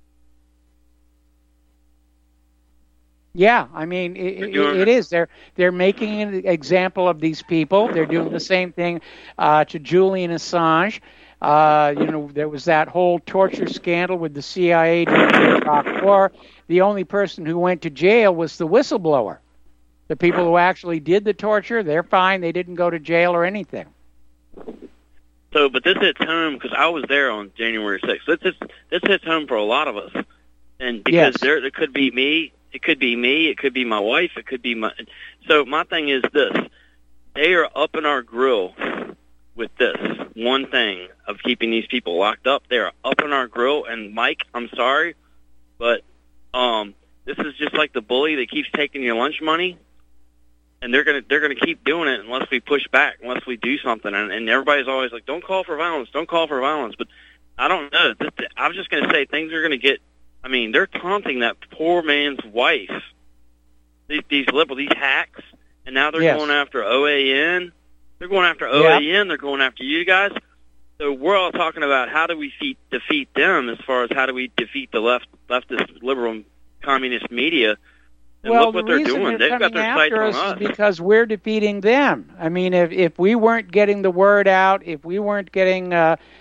Yeah, I mean, it is. They're making an example of these people. They're doing the same thing to Julian Assange. There was that whole torture scandal with the CIA during the Iraq War. The only person who went to jail was the whistleblower. The people who actually did the torture, they're fine. They didn't go to jail or anything. So, but this hits home because I was there on January 6th. This hits home for a lot of us, and because there could be me, it could be my wife, it could be my. So my thing is this: they are up in our grill with this one thing of keeping these people locked up. They are up in our grill, and Mike, I'm sorry, but this is just like the bully that keeps taking your lunch money. And they're gonna keep doing it unless we push back, unless we do something. And everybody's always like, "Don't call for violence, don't call for violence." But I don't know. I'm just gonna say things are gonna get. I mean, they're taunting that poor man's wife. These liberal, these hacks, and now they're going after OAN. They're going after OAN. They're going after you guys. So we're all talking about how do we defeat them, as far as how do we defeat the leftist, liberal, communist media. And well, look what the reason doing. they're They've got coming their sights after on us us. is because we're defeating them. I mean, if we weren't getting the word out, if we weren't getting,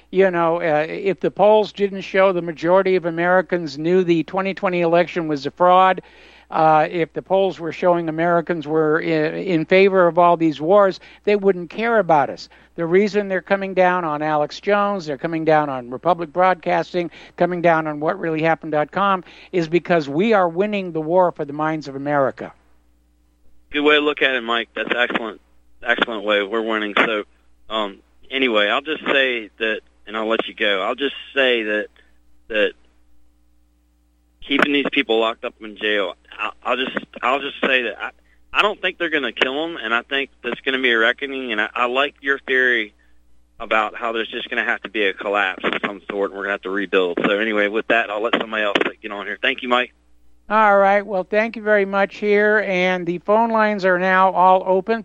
if the polls didn't show the majority of Americans knew the 2020 election was a fraud, if the polls were showing Americans were in favor of all these wars, they wouldn't care about us. The reason they're coming down on Alex Jones, they're coming down on Republic Broadcasting, coming down on WhatReallyHappened.com, is because we are winning the war for the minds of America. Good way to look at it, Mike. That's excellent. Excellent way. We're winning. So, anyway, I'll just say that, and I'll let you go. I'll just say that keeping these people locked up in jail, I'll just say that I don't think they're going to kill them, and I think there's going to be a reckoning. And I like your theory about how there's just going to have to be a collapse of some sort, and we're going to have to rebuild. So anyway, with that, I'll let somebody else get on here. Thank you, Mike. All right. Well, thank you very much here. And the phone lines are now all open,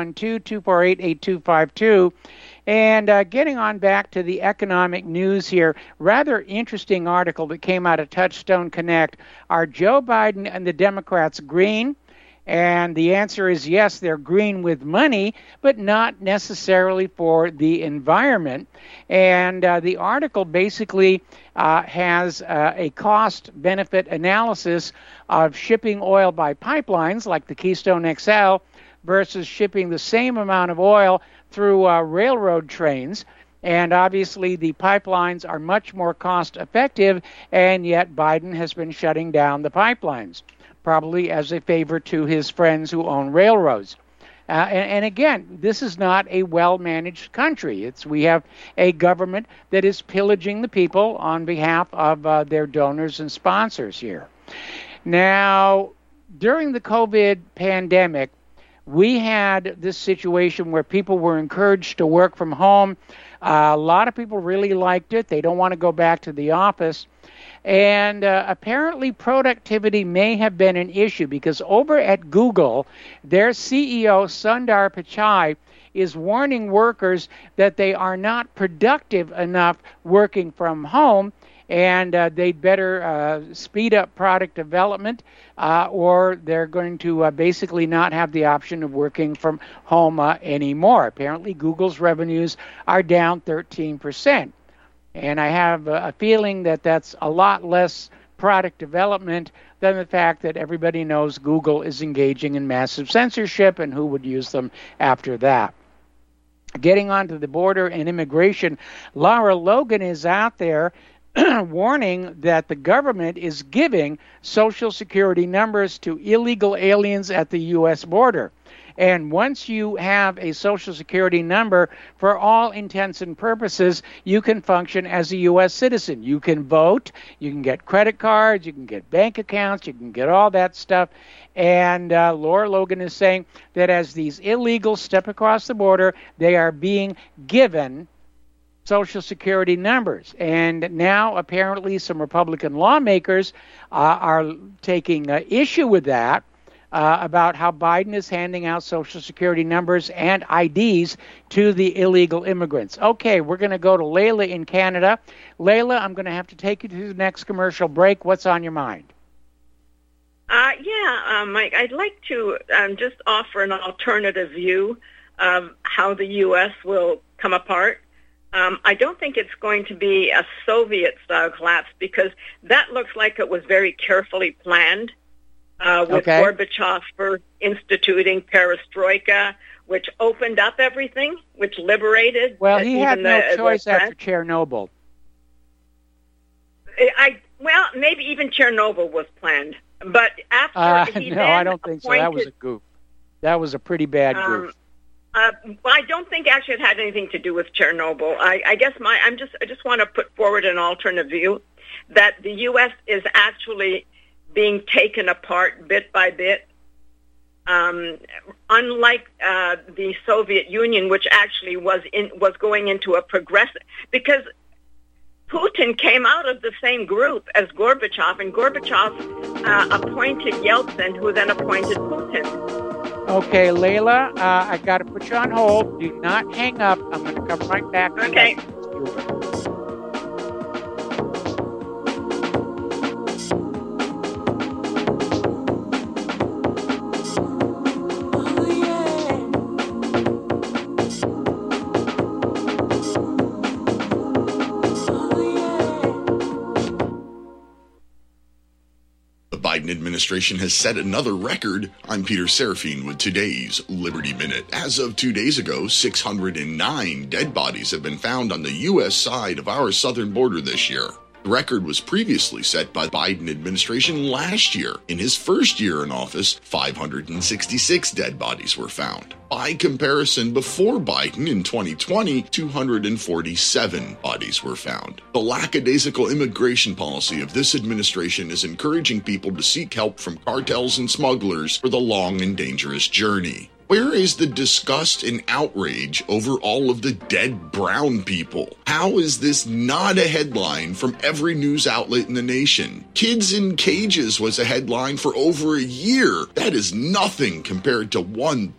512-248-8252. And getting on back to the economic news here, rather interesting article that came out of Touchstone Connect. Are Joe Biden and the Democrats green? And the answer is yes, they're green with money, but not necessarily for the environment. And the article basically has a cost-benefit analysis of shipping oil by pipelines like the Keystone XL versus shipping the same amount of oil through railroad trains. And obviously the pipelines are much more cost-effective, and yet Biden has been shutting down the pipelines, probably as a favor to his friends who own railroads. And again, this is not a well-managed country. We have a government that is pillaging the people on behalf of their donors and sponsors here. Now, during the COVID pandemic, we had this situation where people were encouraged to work from home. A lot of people really liked it. They don't want to go back to the office. And apparently productivity may have been an issue because over at Google, their CEO, Sundar Pichai, is warning workers that they are not productive enough working from home, and they'd better speed up product development or they're going to basically not have the option of working from home anymore. Apparently Google's revenues are down 13%. And I have a feeling that that's a lot less product development than the fact that everybody knows Google is engaging in massive censorship, and who would use them after that. Getting onto the border and immigration, Lara Logan is out there warning that the government is giving Social Security numbers to illegal aliens at the U.S. border. And once you have a Social Security number, for all intents and purposes, you can function as a U.S. citizen. You can vote, you can get credit cards, you can get bank accounts, you can get all that stuff. And Laura Logan is saying that as these illegals step across the border, they are being given Social Security numbers. And now apparently some Republican lawmakers are taking issue with that. About how Biden is handing out Social Security numbers and IDs to the illegal immigrants. Okay, we're going to go to Layla in Canada. Layla, I'm going to have to take you to the next commercial break. What's on your mind? Mike, I'd like to just offer an alternative view of how the U.S. will come apart. I don't think it's going to be a Soviet-style collapse because that looks like it was very carefully planned with Gorbachev first instituting perestroika, which opened up everything, which liberated. Well, he had no choice after Chernobyl. Well, maybe even Chernobyl was planned. But after he no, I don't think so. That was a goof. That was a pretty bad goof. I don't think actually it had anything to do with Chernobyl. I guess I just want to put forward an alternate view that the U.S. is actually being taken apart bit by bit. Unlike the Soviet Union, which actually was going into a progressive, because Putin came out of the same group as Gorbachev, and Gorbachev appointed Yeltsin, who then appointed Putin. Okay, Layla, I got to put you on hold. Do not hang up. I'm going to come right back. Okay. Biden administration has set another record. I'm Peter Serafine with today's Liberty Minute. As of 2 days ago, 609 dead bodies have been found on the U.S. side of our southern border this year. The record was previously set by the Biden administration last year. In his first year in office, 566 dead bodies were found. By comparison, before Biden in 2020, 247 bodies were found. The lackadaisical immigration policy of this administration is encouraging people to seek help from cartels and smugglers for the long and dangerous journey. Where is the disgust and outrage over all of the dead brown people? How is this not a headline from every news outlet in the nation? Kids in cages was a headline for over a year. That is nothing compared to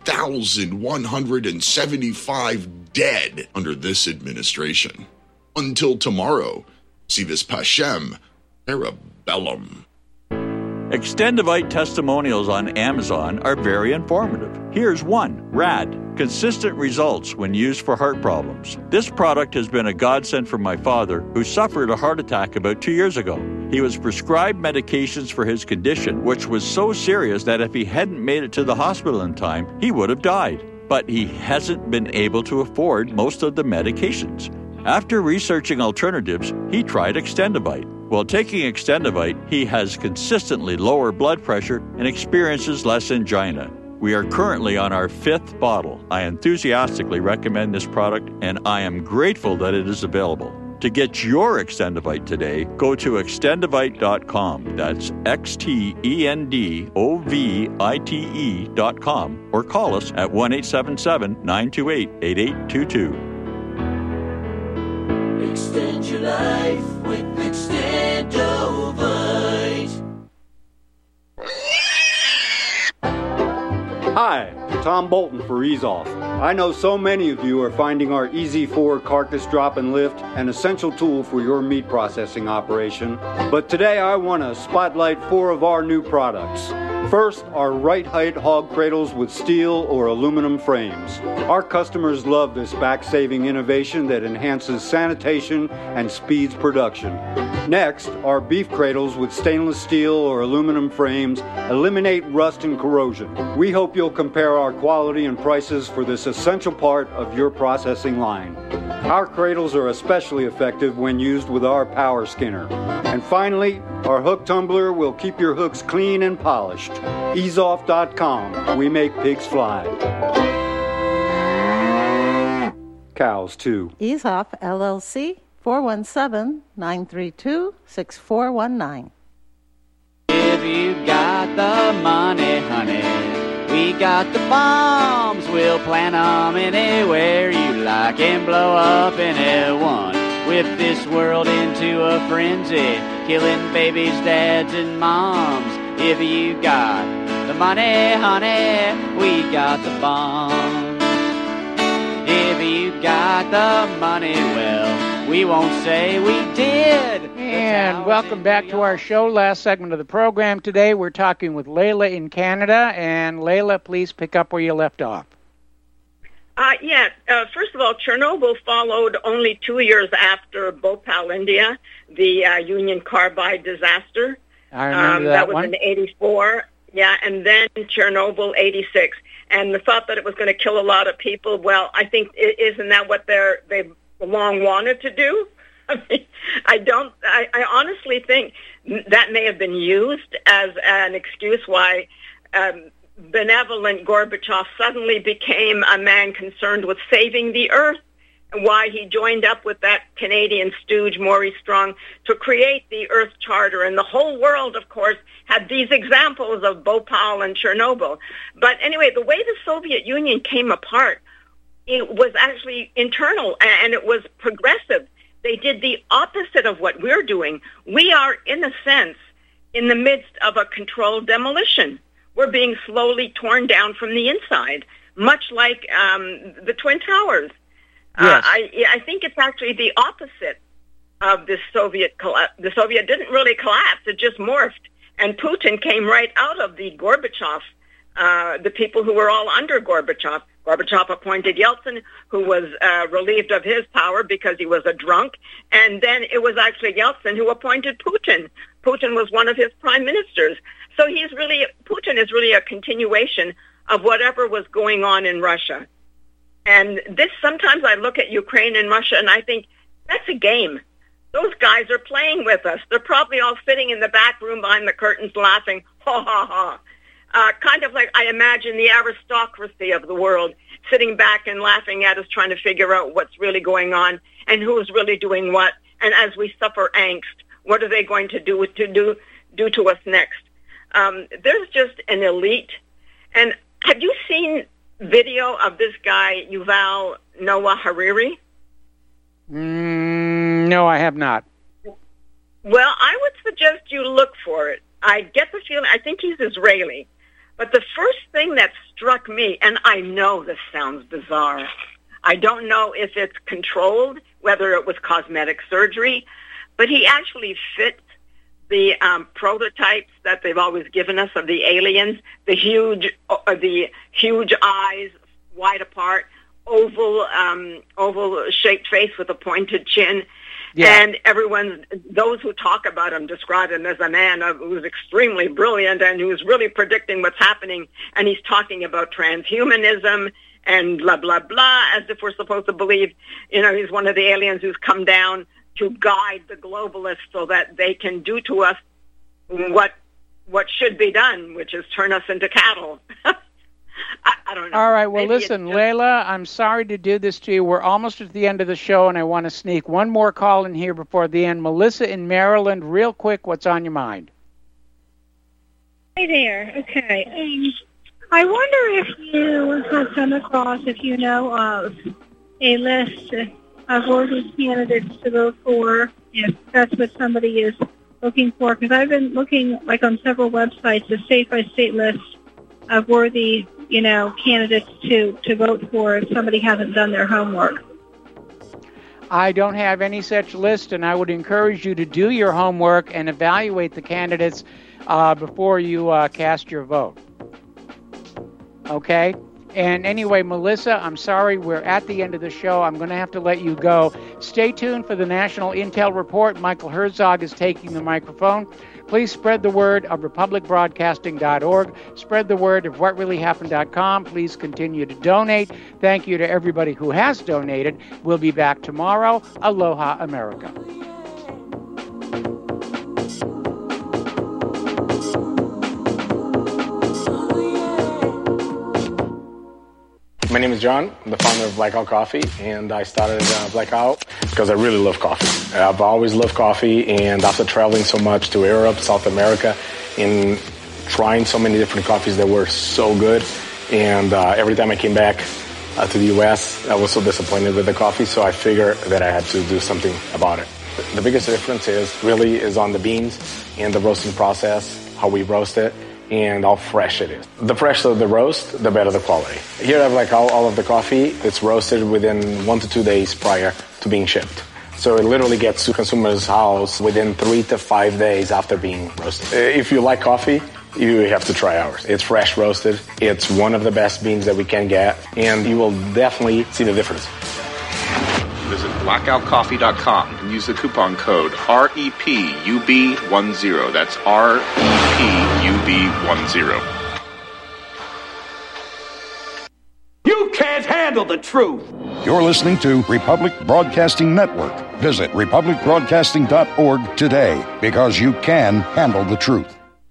1,175 dead under this administration. Until tomorrow, si vis pacem, parabellum. Extendivite testimonials on Amazon are very informative. Here's one, RAD, consistent results when used for heart problems. This product has been a godsend for my father, who suffered a heart attack about 2 years ago. He was prescribed medications for his condition, which was so serious that if he hadn't made it to the hospital in time, he would have died. But he hasn't been able to afford most of the medications. After researching alternatives, he tried Extendivite. While taking Extendivite, he has consistently lower blood pressure and experiences less angina. We are currently on our 5th bottle. I enthusiastically recommend this product, and I am grateful that it is available. To get your Extendivite today, go to extendivite.com. That's XTENDOVITE.com, or call us at 1-877-928-8822. Extend your life with Extendovite. Hi, Tom Bolton for Ease Off. I know so many of you are finding our Easy 4 carcass drop and lift an essential tool for your meat processing operation. But today I want to spotlight 4 of our new products. First, our right height hog cradles with steel or aluminum frames. Our customers love this back-saving innovation that enhances sanitation and speeds production. Next, our beef cradles with stainless steel or aluminum frames eliminate rust and corrosion. We hope you'll compare our quality and prices for this essential part of your processing line. Our cradles are especially effective when used with our power skinner. And finally, our hook tumbler will keep your hooks clean and polished. EaseOff.com. We make pigs fly. Cows, too. Ease Off, LLC, 417-932-6419. If you got the money, honey, we got the bombs. We'll plant 'em anywhere you like and blow up anyone. Whip this world into a frenzy, killing babies, dads, and moms. If you got the money, honey, we got the bombs. If you got the money, well, we won't say we did. And welcome back to our show. Last segment of the program today. We're talking with Layla in Canada. And Layla, please pick up where you left off. First of all, Chernobyl followed only 2 years after Bhopal, India, the Union Carbide disaster. I remember that was in 1984. Yeah, and then Chernobyl, 1986. And the thought that it was going to kill a lot of people, well, I think, isn't that what they've long wanted to do? I mean, I honestly think that may have been used as an excuse why benevolent Gorbachev suddenly became a man concerned with saving the earth, and why he joined up with that Canadian stooge, Maurice Strong, to create the Earth Charter. And the whole world, of course, had these examples of Bhopal and Chernobyl. But anyway, the way the Soviet Union came apart, it was actually internal, and it was progressive. They did the opposite of what we're doing. We are, in a sense, in the midst of a controlled demolition. We're being slowly torn down from the inside, much like the Twin Towers. Yes. I think it's actually the opposite of the Soviet collapse. The Soviet didn't really collapse. It just morphed. And Putin came right out of the Gorbachev, the people who were all under Gorbachev. Gorbachev appointed Yeltsin, who was relieved of his power because he was a drunk. And then it was actually Yeltsin who appointed Putin. Putin was one of his prime ministers. So Putin is really a continuation of whatever was going on in Russia. And sometimes I look at Ukraine and Russia and I think, that's a game. Those guys are playing with us. They're probably all sitting in the back room behind the curtains laughing, ha, ha, ha. Kind of like I imagine the aristocracy of the world sitting back and laughing at us, trying to figure out what's really going on and who's really doing what. And as we suffer angst, what are they going to do to us next? There's just an elite. And have you seen video of this guy, Yuval Noah Harari? No, I have not. Well, I would suggest you look for it. I get the feeling, I think he's Israeli. But the first thing that struck me, and I know this sounds bizarre, I don't know if it's controlled, whether it was cosmetic surgery, but he actually fits the prototypes that they've always given us of the aliens, the huge eyes wide apart, oval-shaped face with a pointed chin. Yeah. And those who talk about him describe him as a man who's extremely brilliant and who's really predicting what's happening. And he's talking about transhumanism and blah, blah, blah, as if we're supposed to believe, he's one of the aliens who's come down to guide the globalists so that they can do to us what should be done, which is turn us into cattle. I don't know. All right, well, listen, Layla, I'm sorry to do this to you. We're almost at the end of the show, and I want to sneak one more call in here before the end. Melissa in Maryland, real quick, what's on your mind? Hi there. Okay. I wonder if you have come across, if you know of, a list of worthy candidates to vote for, if that's what somebody is looking for. Because I've been looking, on several websites, a state-by-state list of worthy candidates to vote for if somebody hasn't done their homework. I don't have any such list, and I would encourage you to do your homework and evaluate the candidates before you cast your vote. Okay? And anyway, Melissa, I'm sorry, we're at the end of the show. I'm going to have to let you go. Stay tuned for the National Intel Report. Michael Herzog is taking the microphone. Please spread the word of republicbroadcasting.org. Spread the word of whatreallyhappened.com. Please continue to donate. Thank you to everybody who has donated. We'll be back tomorrow. Aloha, America. My name is John. I'm the founder of Blackout Coffee, and I started Blackout because I really love coffee. I've always loved coffee, and after traveling so much to Europe, South America, and trying so many different coffees that were so good, and every time I came back to the U.S., I was so disappointed with the coffee, so I figured that I had to do something about it. The biggest difference is on the beans and the roasting process, how we roast it, and how fresh it is. The fresher the roast, the better the quality. Here I have all of the coffee. It's roasted within 1 to 2 days prior to being shipped. So it literally gets to consumers' house within 3 to 5 days after being roasted. If you like coffee, you have to try ours. It's fresh roasted. It's one of the best beans that we can get, and you will definitely see the difference. Visit blackoutcoffee.com and use the coupon code REPUB10. That's REPUB10. You can't handle the truth. You're listening to Republic Broadcasting Network. Visit republicbroadcasting.org today, because you can handle the truth.